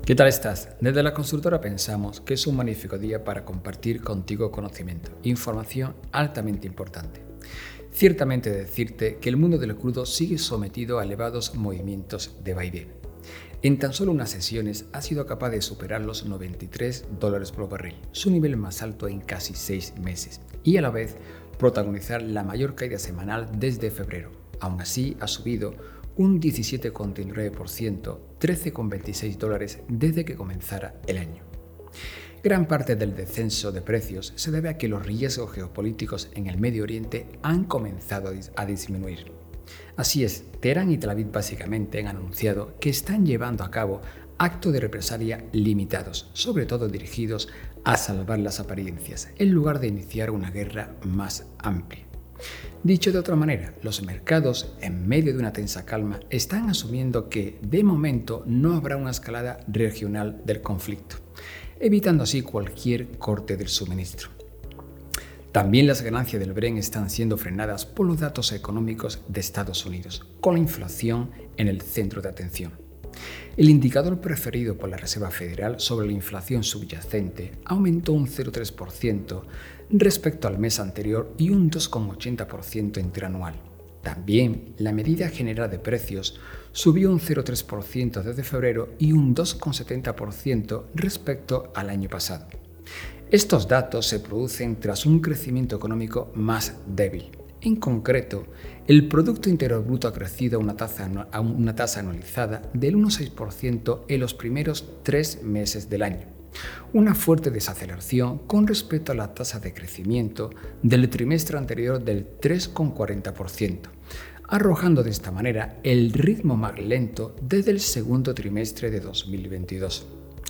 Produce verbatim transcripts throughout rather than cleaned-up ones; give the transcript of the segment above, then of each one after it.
¿Qué tal estás? Desde la consultora pensamos que es un magnífico día para compartir contigo conocimiento, información altamente importante. Ciertamente decirte que el mundo del crudo sigue sometido a elevados movimientos de vaivén. En tan solo unas sesiones ha sido capaz de superar los noventa y tres dólares por barril, su nivel más alto en casi seis meses, y a la vez protagonizar la mayor caída semanal desde febrero. Aún así ha subido un diecisiete coma nueve por ciento, trece coma veintiséis dólares desde que comenzara el año. Gran parte del descenso de precios se debe a que los riesgos geopolíticos en el Medio Oriente han comenzado a disminuir. Así es, Teherán y Tel Aviv básicamente han anunciado que están llevando a cabo actos de represalia limitados, sobre todo dirigidos a salvar las apariencias, en lugar de iniciar una guerra más amplia. Dicho de otra manera, los mercados, en medio de una tensa calma, están asumiendo que, de momento, no habrá una escalada regional del conflicto, evitando así cualquier corte del suministro. También las ganancias del Brent están siendo frenadas por los datos económicos de Estados Unidos, con la inflación en el centro de atención. El indicador preferido por la Reserva Federal sobre la inflación subyacente aumentó un cero coma tres por ciento respecto al mes anterior y un dos coma ochenta por ciento interanual. También la medida general de precios subió un cero coma tres por ciento desde febrero y un dos coma setenta por ciento respecto al año pasado. Estos datos se producen tras un crecimiento económico más débil. En concreto, el Producto Interior Bruto ha crecido a una tasa, a una tasa anualizada del uno coma seis por ciento en los primeros tres meses del año, una fuerte desaceleración con respecto a la tasa de crecimiento del trimestre anterior del tres coma cuarenta por ciento, arrojando de esta manera el ritmo más lento desde el segundo trimestre de dos mil veintidós.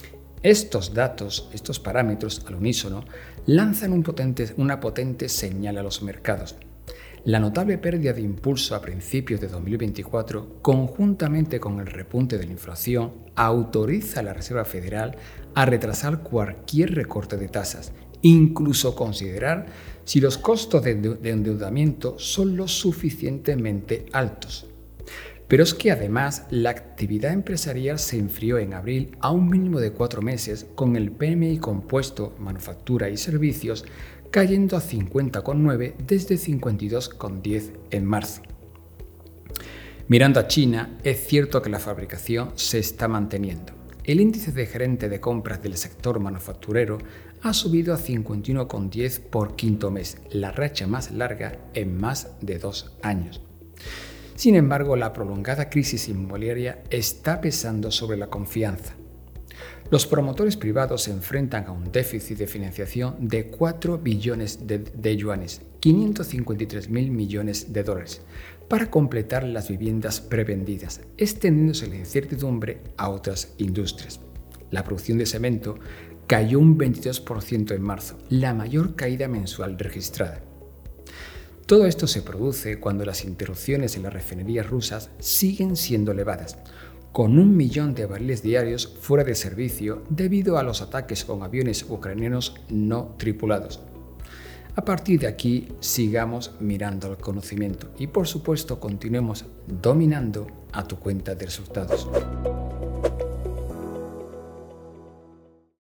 Estos datos, estos parámetros al unísono, lanzan un potente, una potente señal a los mercados. La notable pérdida de impulso a principios de dos mil veinticuatro, conjuntamente con el repunte de la inflación, autoriza a la Reserva Federal a retrasar cualquier recorte de tasas, incluso considerar si los costos de endeudamiento son lo suficientemente altos. Pero es que además la actividad empresarial se enfrió en abril a un mínimo de cuatro meses, con el P M I compuesto, manufactura y servicios, cayendo a cincuenta coma nueve desde cincuenta y dos coma diez en marzo. Mirando a China, es cierto que la fabricación se está manteniendo. El índice de gerente de compras del sector manufacturero ha subido a cincuenta y uno coma diez por quinto mes, la racha más larga en más de dos años. Sin embargo, la prolongada crisis inmobiliaria está pesando sobre la confianza. Los promotores privados se enfrentan a un déficit de financiación de cuatro billones de, de yuanes, quinientos cincuenta y tres mil millones de dólares, para completar las viviendas prevendidas, extendiéndose la incertidumbre a otras industrias. La producción de cemento cayó un veintidós por ciento en marzo, la mayor caída mensual registrada. Todo esto se produce cuando las interrupciones en las refinerías rusas siguen siendo elevadas, con un millón de barriles diarios fuera de servicio debido a los ataques con aviones ucranianos no tripulados. A partir de aquí, sigamos mirando al conocimiento y, por supuesto, continuemos dominando a tu cuenta de resultados.